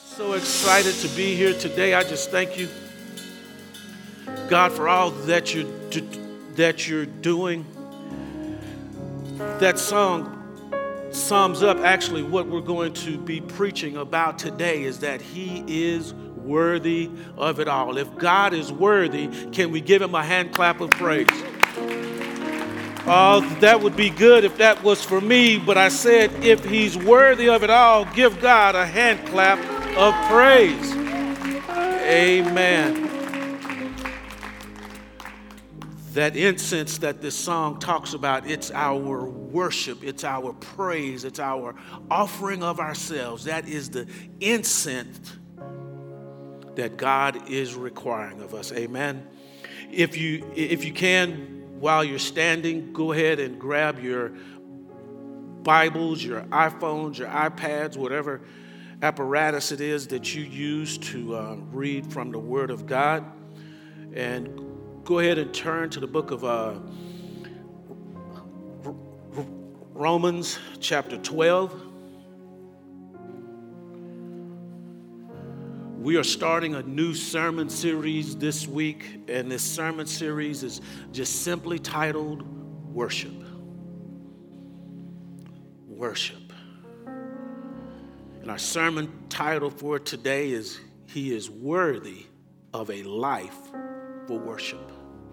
So excited to be here today. I just thank you, God, for all that you're doing. That song sums up actually what we're going to be preaching about today, is that He is worthy of it all. If God is worthy, can we give Him a hand clap of praise? Oh, that would be good if that was for me, but I said if He's worthy of it all, give God a hand clap of praise. Amen. That incense that this song talks about, it's our worship, it's our praise, it's our offering of ourselves. That is the incense that God is requiring of us. Amen. If you can, while you're standing, go ahead and grab your Bibles, your iPhones, your iPads, whatever apparatus it is that you use to read from the Word of God. And go ahead and turn to the book of Romans chapter 12. We are starting a new sermon series this week, and this sermon series is just simply titled Worship. Worship. And our sermon title for today is He is Worthy of a Life for Worship.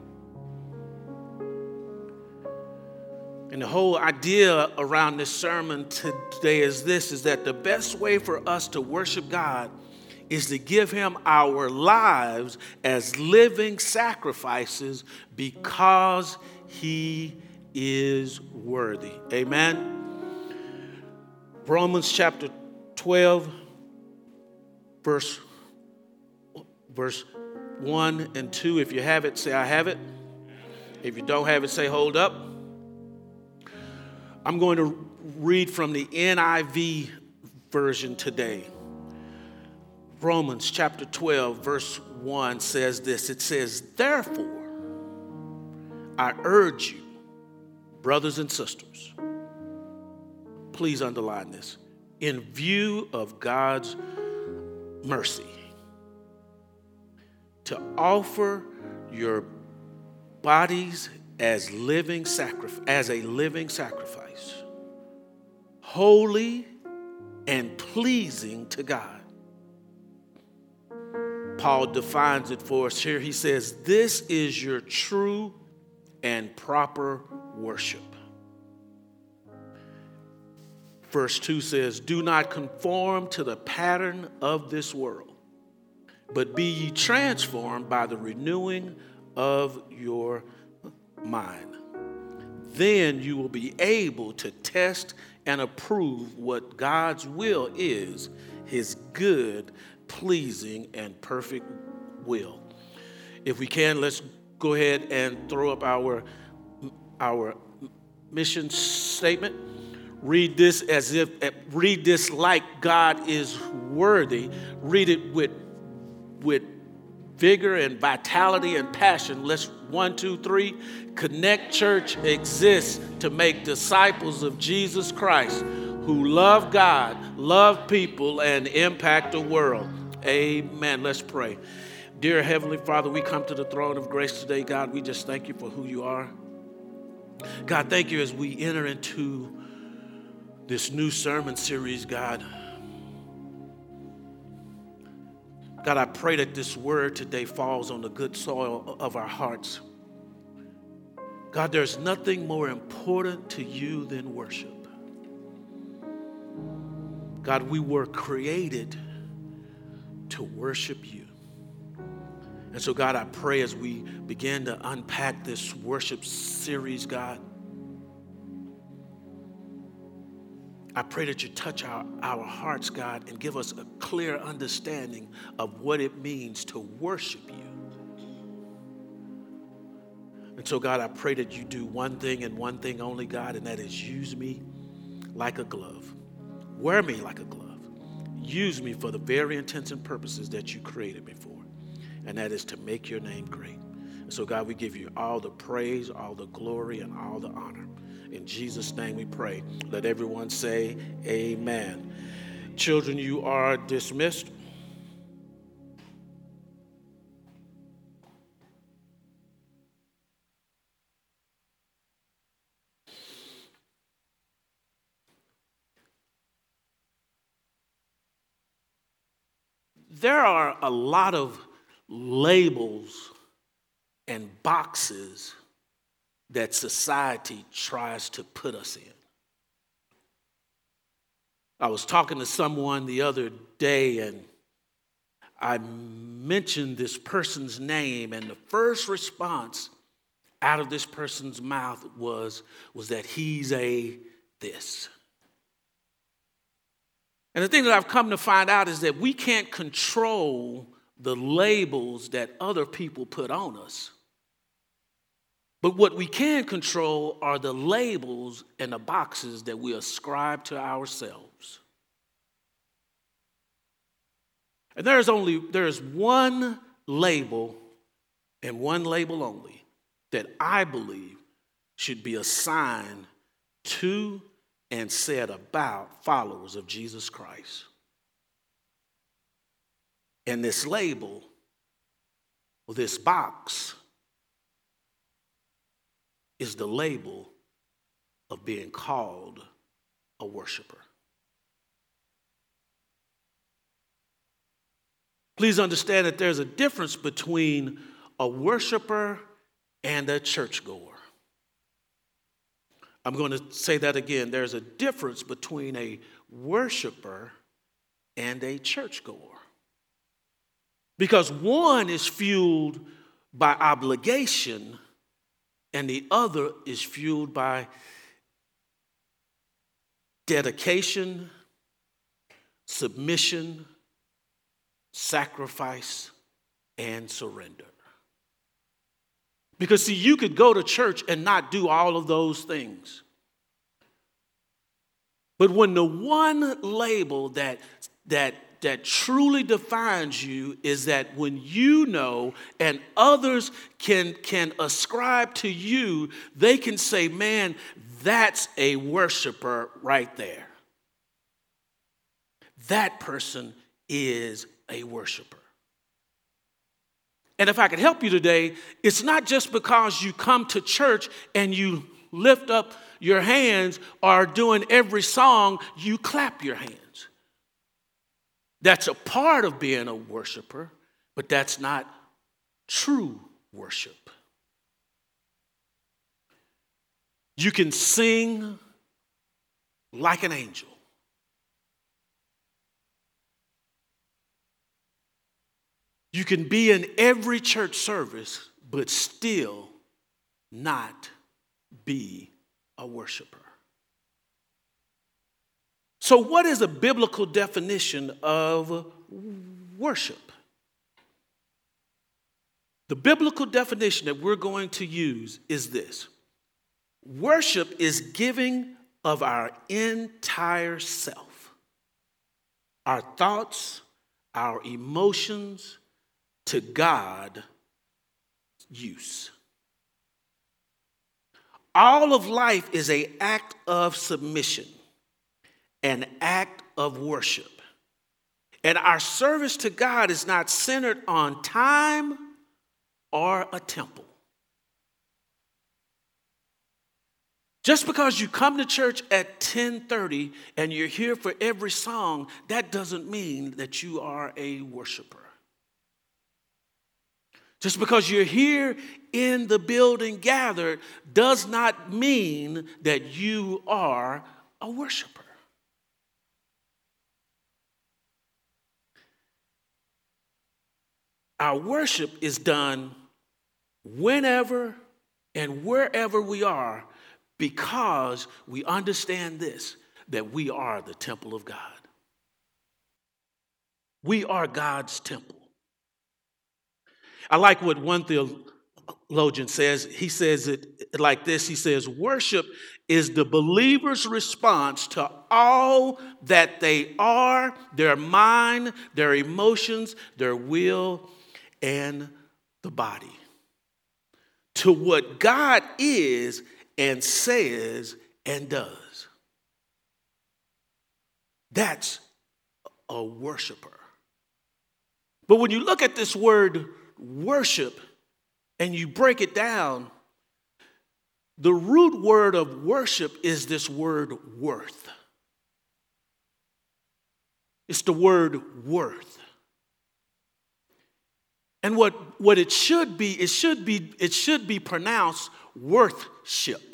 And the whole idea around this sermon today is that the best way for us to worship God is to give Him our lives as living sacrifices because He is worthy. Amen. Romans chapter 12, verse 1 and 2. If you have it, say, I have it. If you don't have it, say, hold up. I'm going to read from the NIV version today. Romans chapter 12, verse 1 says this. It says, therefore, I urge you, brothers and sisters, please underline this, in view of God's mercy, to offer your bodies as a living sacrifice, holy and pleasing to God. Paul defines it for us here. He says, this is your true and proper worship. Verse 2 says, do not conform to the pattern of this world, but be ye transformed by the renewing of your mind. Then you will be able to test and approve what God's will is, His good, pleasing, and perfect will. If we can, let's go ahead and throw up our mission statement. Read this like God is worthy. Read it with vigor and vitality and passion. Let's 1, 2, 3. Connect Church exists to make disciples of Jesus Christ who love God, love people, and impact the world. Amen. Let's pray. Dear Heavenly Father, we come to the throne of grace today. God, we just thank you for who you are. God, thank you as we enter into this new sermon series, God. God, I pray that this word today falls on the good soil of our hearts. God, there's nothing more important to you than worship. God, we were created to worship you. And so, God, I pray as we begin to unpack this worship series, God, I pray that you touch our hearts, God, and give us a clear understanding of what it means to worship you. And so, God, I pray that you do one thing and one thing only, God, and that is use me like a glove. Wear me like a glove. Use me for the very intents and purposes that you created me for, and that is to make your name great. And so, God, we give you all the praise, all the glory, and all the honor. In Jesus' name we pray. Let everyone say amen. Children, you are dismissed. there are a lot of labels and boxes that society tries to put us in. I was talking to someone the other day, and I mentioned this person's name, and the first response out of this person's mouth was that he's a this. And the thing that I've come to find out is that we can't control the labels that other people put on us. But what we can control are the labels and the boxes that we ascribe to ourselves. And there's one label and one label only that I believe should be assigned to and said about followers of Jesus Christ. And this label, or this box, is the label of being called a worshiper. Please understand that there's a difference between a worshiper and a churchgoer. I'm going to say that again. There's a difference between a worshiper and a churchgoer. Because one is fueled by obligation and the other is fueled by dedication, submission, sacrifice, and surrender. Because, see, you could go to church and not do all of those things. But when the one label that truly defines you is that when you know and others can ascribe to you, they can say, man, that's a worshiper right there. That person is a worshiper. And if I could help you today, it's not just because you come to church and you lift up your hands or during every song you clap your hands. That's a part of being a worshiper, but that's not true worship. You can sing like an angel. You can be in every church service, but still not be a worshiper. So what is a biblical definition of worship? The biblical definition that we're going to use is this. Worship is giving of our entire self, our thoughts, our emotions, to God use. All of life is an act of submission, an act of worship. And our service to God is not centered on time or a temple. Just because you come to church at 10:30 and you're here for every song, that doesn't mean that you are a worshiper. Just because you're here in the building gathered does not mean that you are a worshiper. Our worship is done whenever and wherever we are because we understand this, that we are the temple of God. We are God's temple. I like what one theologian says. He says it like this. He says, worship is the believer's response to all that they are, their mind, their emotions, their will, and the body, to what God is and says and does. That's a worshiper. But when you look at this word worship and you break it down, the root word of worship is this word worth. It's the word worth. And what it should be pronounced worthship.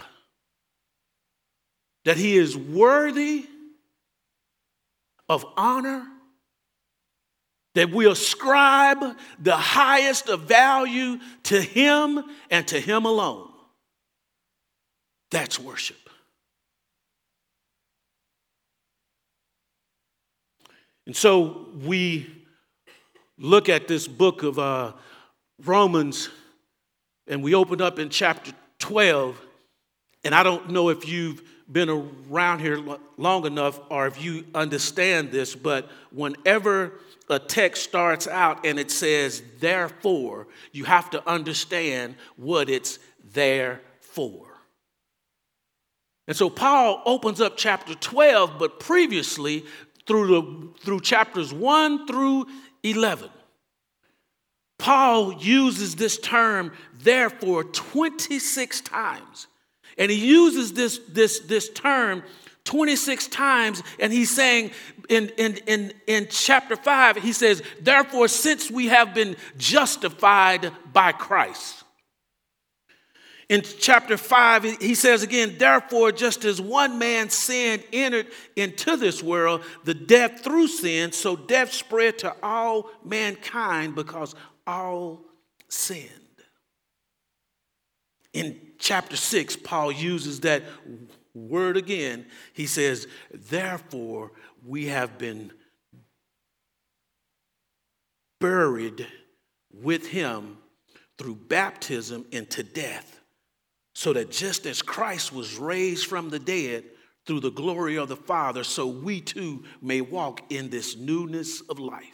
That he is worthy of honor, that we ascribe the highest of value to him and to him alone. That's worship. And so we look at this book of Romans, and we open up in chapter 12, and I don't know if you've been around here long enough or if you understand this, but whenever a text starts out and it says, therefore, you have to understand what it's there for. And so Paul opens up chapter 12, but previously through chapters 1 through 11, Paul uses this term, therefore, 26 times. And he uses this term 26 times, and he's saying in chapter 5, he says, therefore, since we have been justified by Christ. In chapter 5, he says again, therefore, just as one man's sin entered into this world, the death through sin, so death spread to all mankind because all sinned. In chapter 6, Paul uses that word again. He says, therefore, we have been buried with him through baptism into death, so that just as Christ was raised from the dead through the glory of the Father, so we too may walk in this newness of life.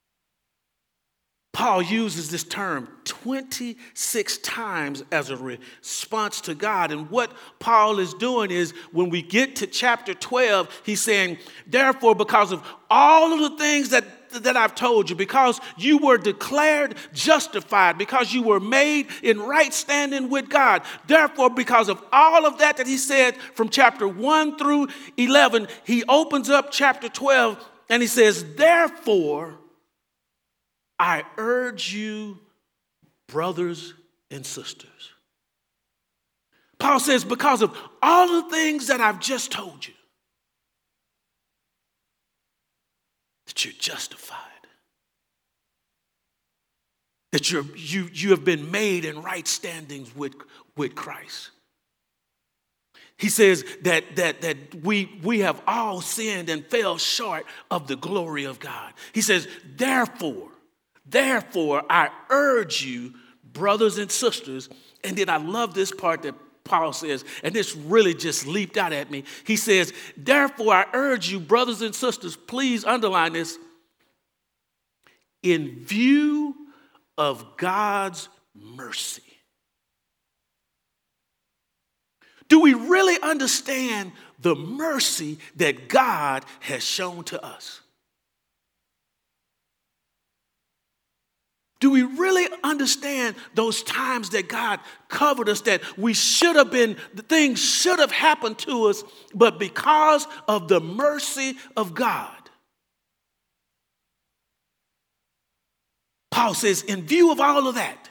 Paul uses this term 26 times as a response to God. And what Paul is doing is when we get to chapter 12, he's saying, therefore, because of all of the things that I've told you, because you were declared justified, because you were made in right standing with God. Therefore, because of all of that he said from chapter 1 through 11, he opens up chapter 12 and he says, therefore, I urge you, brothers and sisters. Paul says, because of all the things that I've just told you, that you're justified, that you have been made in right standings with Christ. He says that we have all sinned and fell short of the glory of God. He says, therefore, I urge you, brothers and sisters, and then I love this part that Paul says, and this really just leaped out at me. He says, therefore, I urge you, brothers and sisters, please underline this, in view of God's mercy. Do we really understand the mercy that God has shown to us? Do we really understand those times that God covered us, that the things should have happened to us, but because of the mercy of God? Paul says, in view of all of that,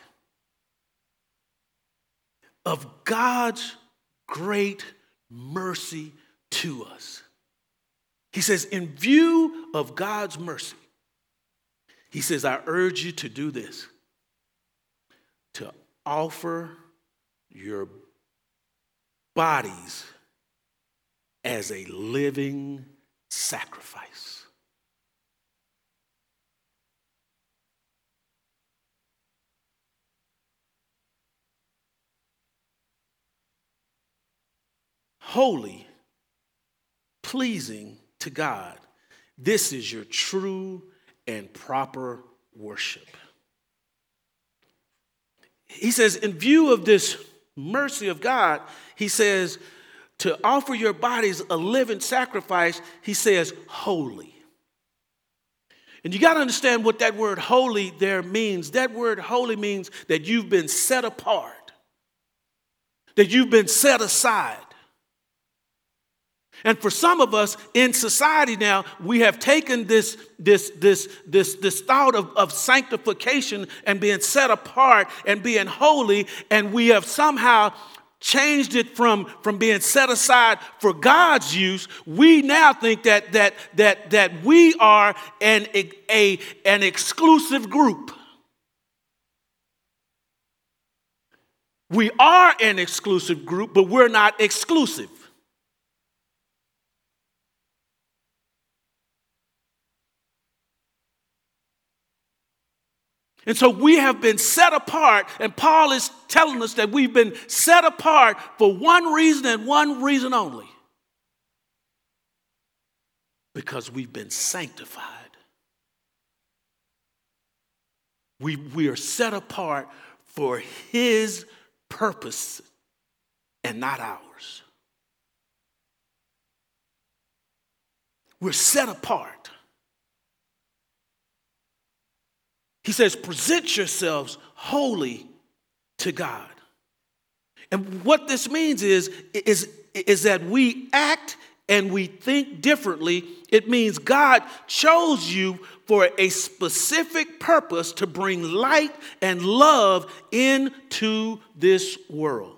of God's great mercy to us. He says, in view of God's mercy, he says, I urge you to do this, to offer your bodies as a living sacrifice. Holy, pleasing to God. This is your true and proper worship. He says, in view of this mercy of God, he says, to offer your bodies a living sacrifice, he says, holy. And you got to understand what that word holy there means. That word holy means that you've been set apart, that you've been set aside. And for some of us in society now, we have taken this thought of sanctification and being set apart and being holy, and we have somehow changed it from being set aside for God's use. We now think that we are an exclusive group. We are an exclusive group, but we're not exclusive. And so we have been set apart, and Paul is telling us that we've been set apart for one reason and one reason only. Because we've been sanctified. We are set apart for his purpose and not ours. We're set apart. He says, present yourselves holy to God. And what this means is that we act and we think differently. It means God chose you for a specific purpose to bring light and love into this world.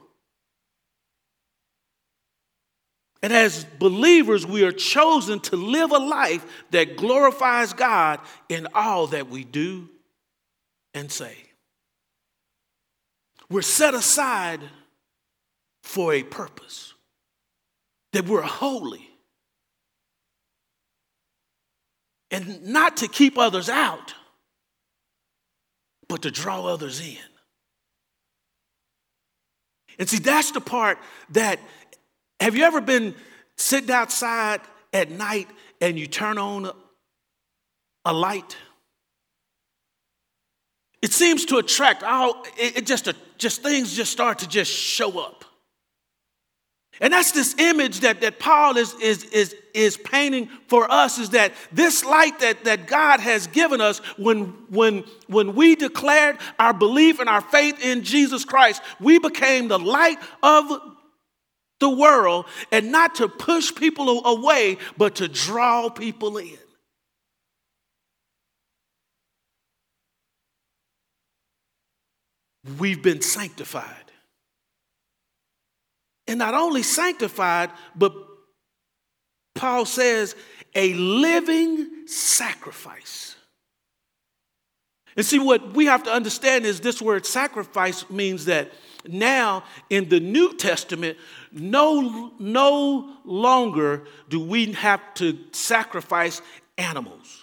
And as believers, we are chosen to live a life that glorifies God in all that we do and say. We're set aside for a purpose, that we're holy, and not to keep others out, but to draw others in. And see, that's the part that, have you ever been sitting outside at night and you turn on a light? It seems to attract things just start to just show up. And that's this image that Paul is painting for us, is that this light that God has given us when we declared our belief and our faith in Jesus Christ, we became the light of the world, and not to push people away, but to draw people in. We've been sanctified. And not only sanctified, but Paul says a living sacrifice. And see, what we have to understand is this word sacrifice means that now in the New Testament, no longer do we have to sacrifice animals.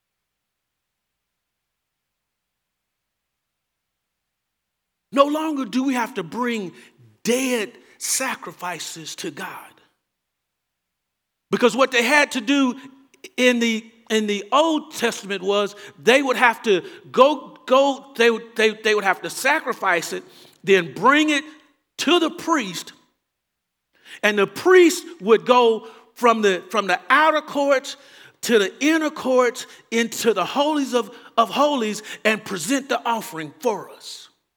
No longer do we have to bring dead sacrifices to God. Because what they had to do in the Old Testament was they would have to they would have to sacrifice it, then bring it to the priest, and the priest would go from the outer courts to the inner courts into the holies of holies and present the offering for us.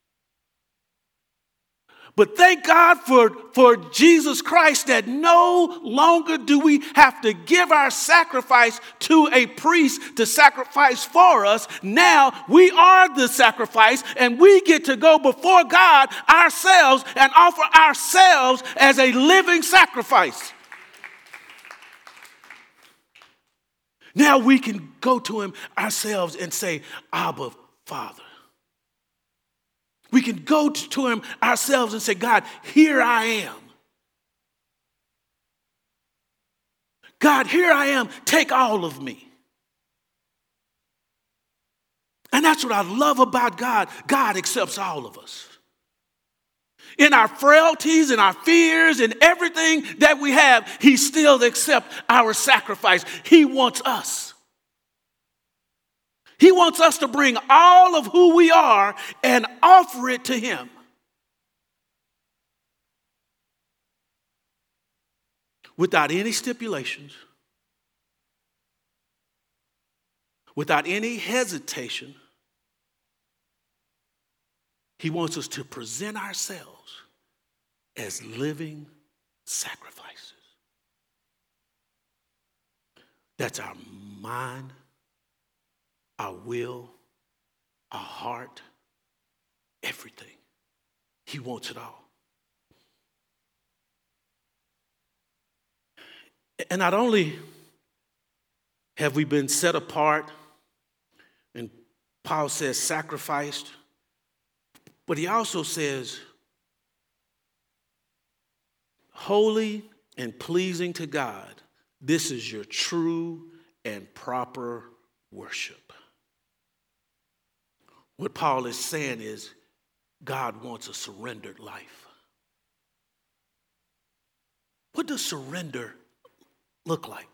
But thank God for Jesus Christ, that no longer do we have to give our sacrifice to a priest to sacrifice for us. Now we are the sacrifice, and we get to go before God ourselves and offer ourselves as a living sacrifice. Now we can go to him ourselves and say, Abba, Father. We can go to him ourselves and say, God, here I am. God, here I am. Take all of me. And that's what I love about God. God accepts all of us. In our frailties, in our fears, in everything that we have, he still accepts our sacrifice. He wants us. He wants us to bring all of who we are and offer it to him. Without any stipulations, without any hesitation. He wants us to present ourselves as living sacrifices. That's our mind, our will, our heart, everything. He wants it all. And not only have we been set apart, and Paul says sacrificed, but he also says holy and pleasing to God. This is your true and proper worship. What Paul is saying is God wants a surrendered life. What does surrender look like?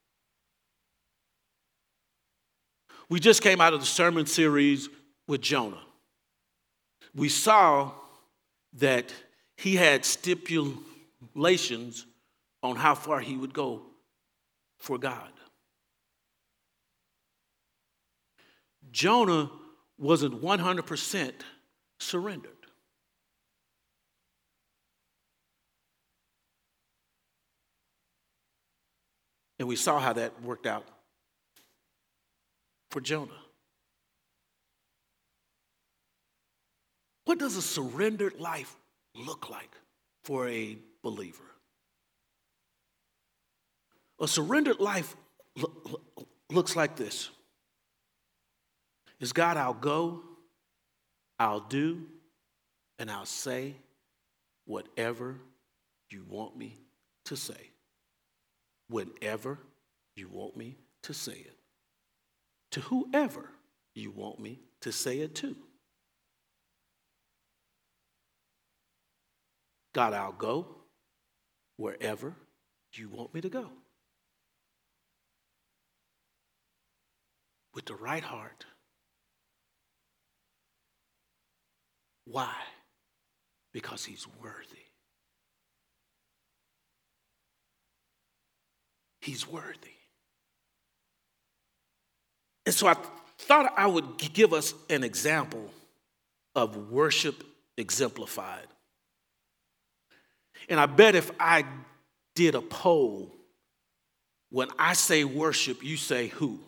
We just came out of the sermon series with Jonah. We saw that he had stipulations on how far he would go for God. Jonah wasn't 100% surrendered. And we saw how that worked out for Jonah. What does a surrendered life look like for a believer? A surrendered life looks like this. Is God, I'll go, I'll do, and I'll say whatever you want me to say. Whenever you want me to say it. To whoever you want me to say it to. God, I'll go wherever you want me to go. With the right heart. Why? Because he's worthy. He's worthy. And so I thought I would give us an example of worship exemplified. And I bet if I did a poll, when I say worship, you say who?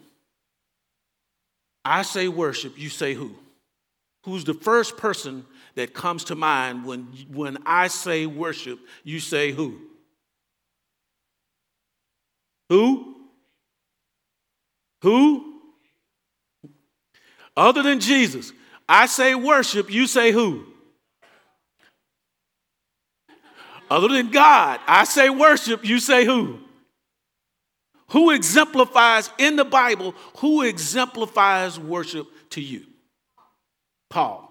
I say worship, you say who? Who's the first person that comes to mind when I say worship, you say who? Who? Who? Other than Jesus. I say worship, you say who? Other than God. I say worship, you say who? Who exemplifies in the Bible, who exemplifies worship to you? Paul.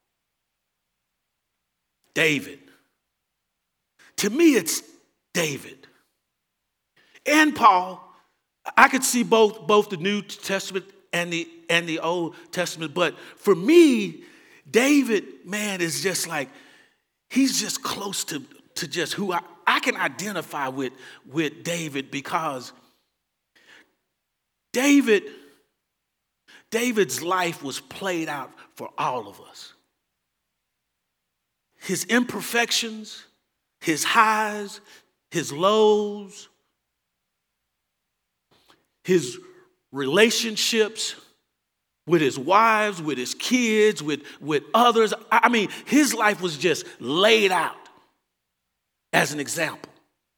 David. To me, it's David. And Paul. I could see both the New Testament and the Old Testament, but for me, David, man, is just like, he's just close to just who I can identify with David, because David's life was played out for all of us. His imperfections, his highs, his lows, his relationships with his wives, with his kids, with others. I mean, his life was just laid out as an example.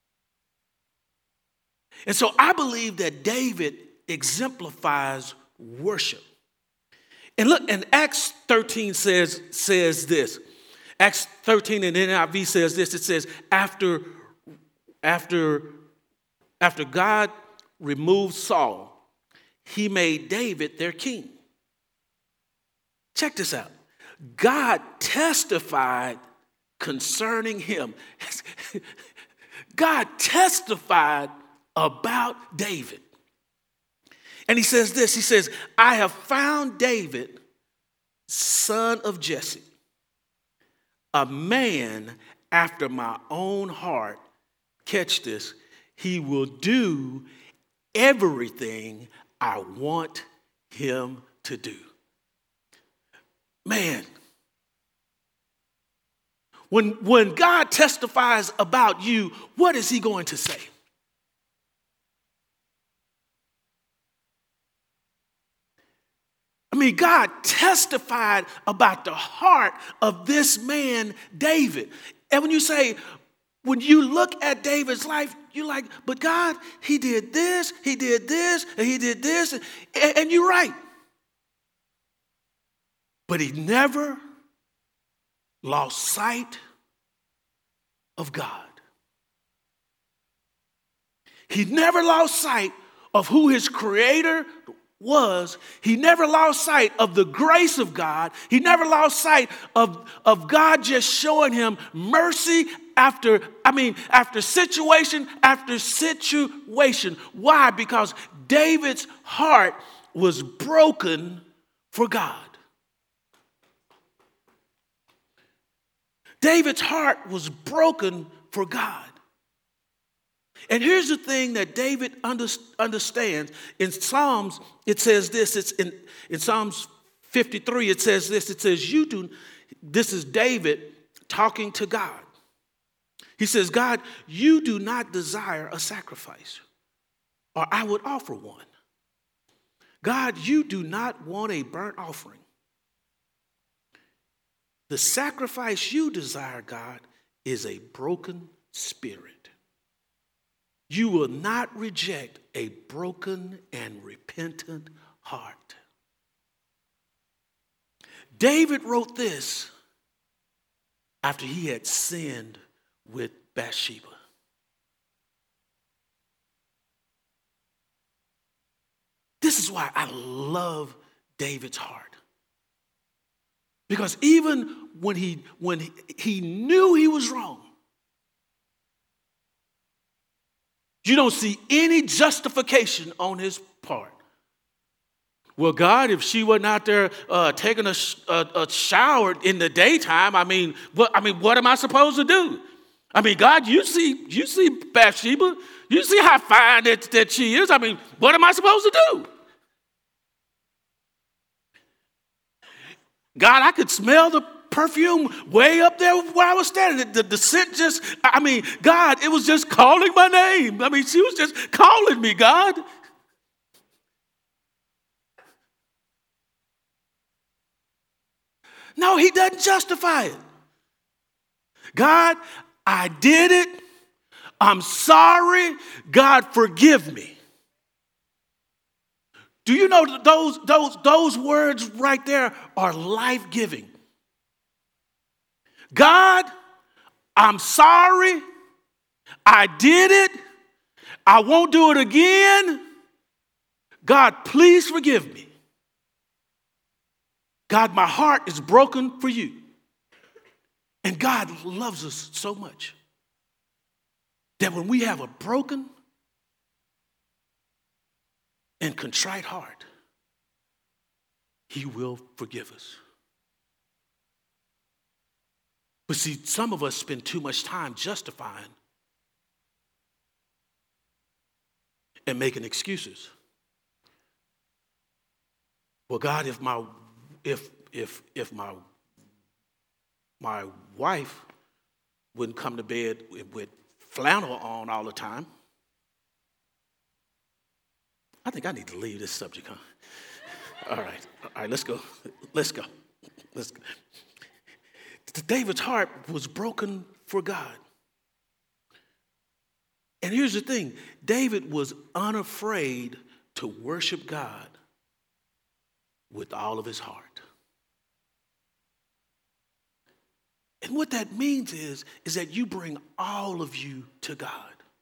And so I believe that David exemplifies worship. And look, and Acts 13 says this. Acts 13 in NIV says this. It says, after God removed Saul, he made David their king. Check this out. God testified concerning him. God testified about David. And he says this, he says, I have found David, son of Jesse, a man after my own heart. Catch this. He will do everything I want him to do. Man, when God testifies about you, what is he going to say? mean, God testified about the heart of this man, David. And when you look at David's life, you're like, but God, he did this, and he did this, and you're right. But he never lost sight of God. He never lost sight of who his creator was. He never lost sight of the grace of God. He never lost sight of God just showing him mercy after situation after situation. Why? Because David's heart was broken for God. David's heart was broken for God. And here's the thing that David understands. In Psalms, it says this. It's in Psalms 53, it says this. It says, this is David talking to God. He says, God, you do not desire a sacrifice, or I would offer one. God, you do not want a burnt offering. The sacrifice you desire, God, is a broken spirit. You will not reject a broken and repentant heart. David wrote this after he had sinned with Bathsheba. This is why I love David's heart. Because even when he knew he was wrong, you don't see any justification on his part. Well, God, if she wasn't out there taking a shower in the daytime, what am I supposed to do? God, you see Bathsheba, you see how fine that she is. What am I supposed to do? God, I could smell the perfume way up there where I was standing. The scent God, it was just calling my name. She was just calling me, God. No, he doesn't justify it. God, I did it. I'm sorry. God, forgive me. Do you know those words right there are life-giving? God, I'm sorry. I did it. I won't do it again. God, please forgive me. God, my heart is broken for you. And God loves us so much that when we have a broken and contrite heart, he will forgive us. But see, some of us spend too much time justifying and making excuses. Well, God, if my wife wouldn't come to bed with flannel on all the time, I think I need to leave this subject, huh? All right, let's go. David's heart was broken for God. And here's the thing, David was unafraid to worship God with all of his heart. And what that means is that you bring all of you to God.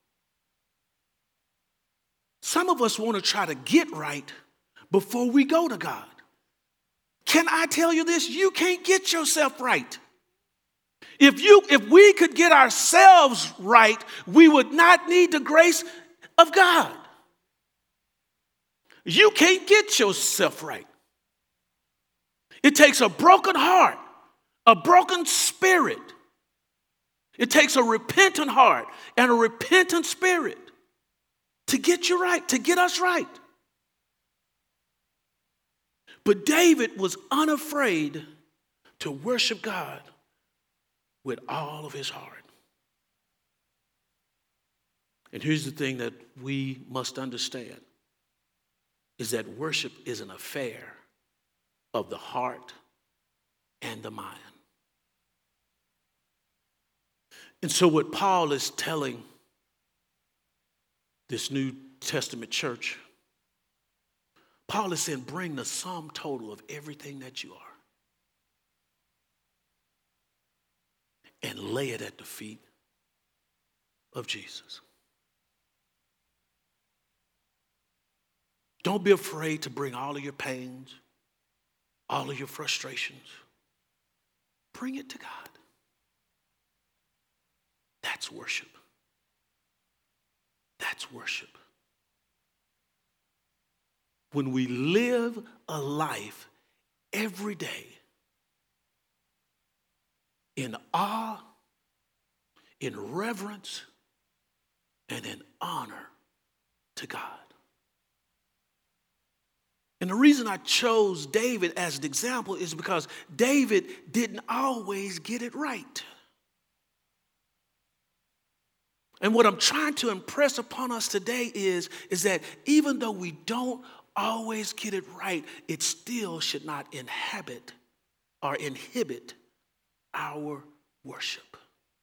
Some of us want to try to get right before we go to God. Can I tell you this? You can't get yourself right. If we could get ourselves right, we would not need the grace of God. You can't get yourself right. It takes a broken heart, a broken spirit. It takes a repentant heart and a repentant spirit to get you right, to get us right. But David was unafraid to worship God with all of his heart. And here's the thing that we must understand is that worship is an affair, of the heart and the mind. And so what Paul is telling this New Testament church, Paul is saying, bring the sum total of everything that you are and lay it at the feet of Jesus. Don't be afraid to bring all of your pains, all of your frustrations. Bring it to God. That's worship. That's worship. When we live a life every day in awe, in reverence, and in honor to God. And the reason I chose David as an example is because David didn't always get it right. And what I'm trying to impress upon us today is that even though we don't always get it right, it still should not inhibit our worship.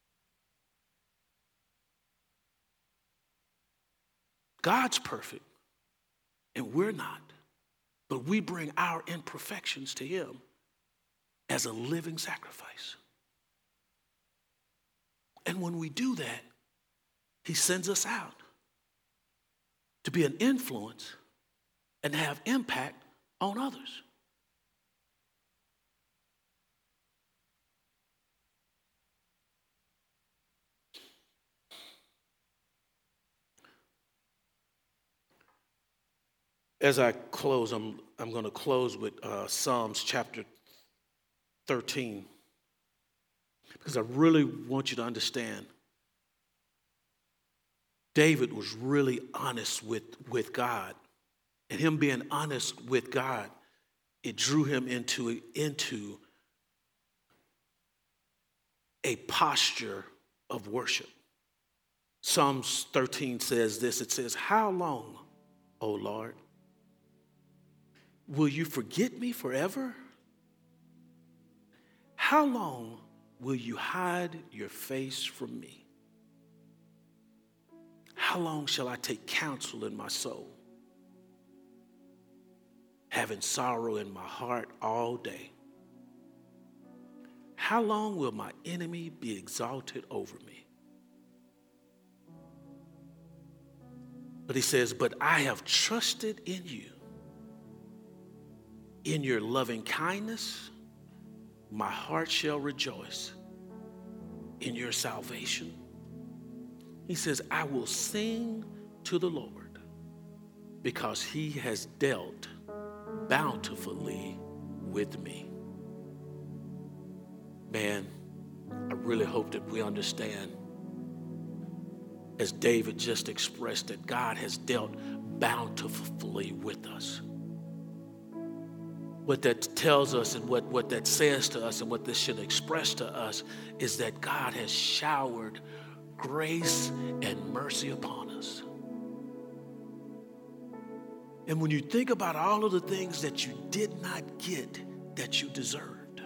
God's perfect, and we're not. But we bring our imperfections to him as a living sacrifice. And when we do that, he sends us out to be an influence and have impact on others. As I close, I'm going to close with Psalms chapter 13, because I really want you to understand David was really honest with God. And him being honest with God, it drew him into a posture of worship. Psalms 13 says this. It says, "How long, O Lord, will you forget me forever? How long will you hide your face from me? How long shall I take counsel in my soul, having sorrow in my heart all day? How long will my enemy be exalted over me?" But he says, "But I have trusted in you. In your loving kindness, my heart shall rejoice. In your salvation," he says, "I will sing to the Lord because he has dealt bountifully with me." Man, I really hope that we understand, as David just expressed, that God has dealt bountifully with us. What that tells us and what that says to us and what this should express to us is that God has showered grace and mercy upon us. And when you think about all of the things that you did not get that you deserved,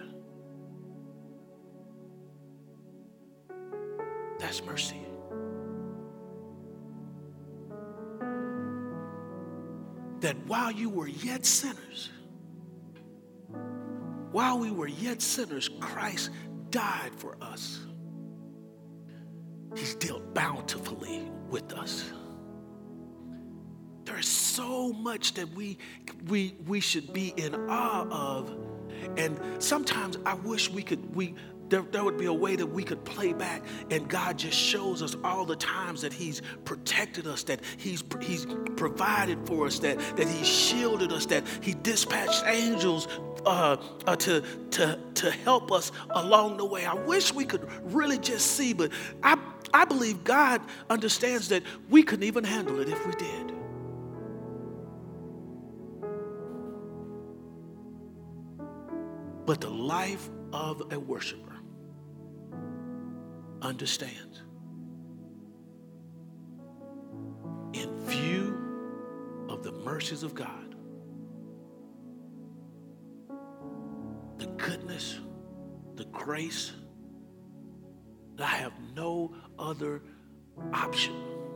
that's mercy. That while you were yet sinners, while we were yet sinners, Christ died for us. He's dealt bountifully with us. There is so much that we should be in awe of. And sometimes I wish there would be a way that we could play back and God just shows us all the times that he's protected us, that he's provided for us, that he shielded us, that he dispatched angels to help us along the way. I wish we could really just see, but I believe God understands that we couldn't even handle it if we did. But the life of a worshiper understands, in view of the mercies of God, the goodness, the grace, that I have no other option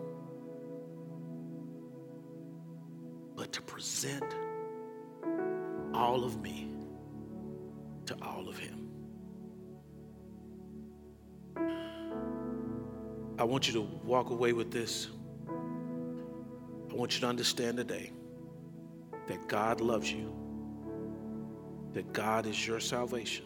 but to present all of me to all of him. I want you to walk away with this. I want you to understand today that God loves you, that God is your salvation,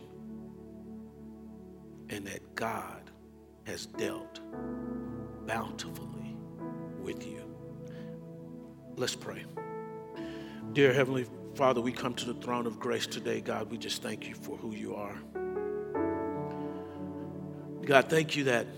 and that God has dealt bountifully with you. Let's pray. Dear Heavenly Father, we come to the throne of grace today. God, we just thank you for who you are. God, thank you that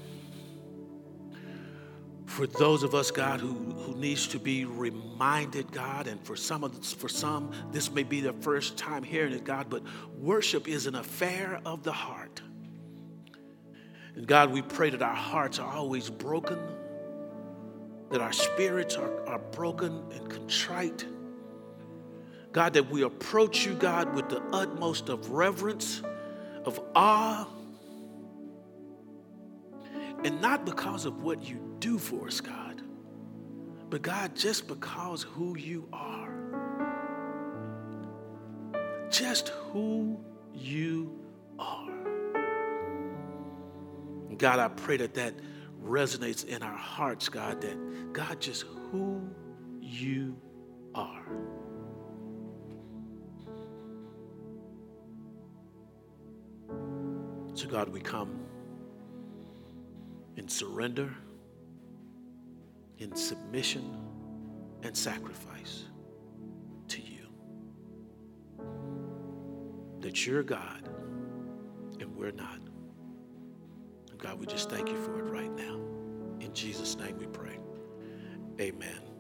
for those of us, God, who needs to be reminded, God, and for some, this may be their first time hearing it, God, but worship is an affair of the heart. And God, we pray that our hearts are always broken, that our spirits are broken and contrite. God, that we approach you, God, with the utmost of reverence, of awe, and not because of what you do for us, God, but God, just because who you are. Just who you are. And God, I pray that that resonates in our hearts, God, that God, just who you are. So God, we come in surrender, in submission and sacrifice to you. That you're God and we're not. And God, we just thank you for it right now. In Jesus' name we pray. Amen.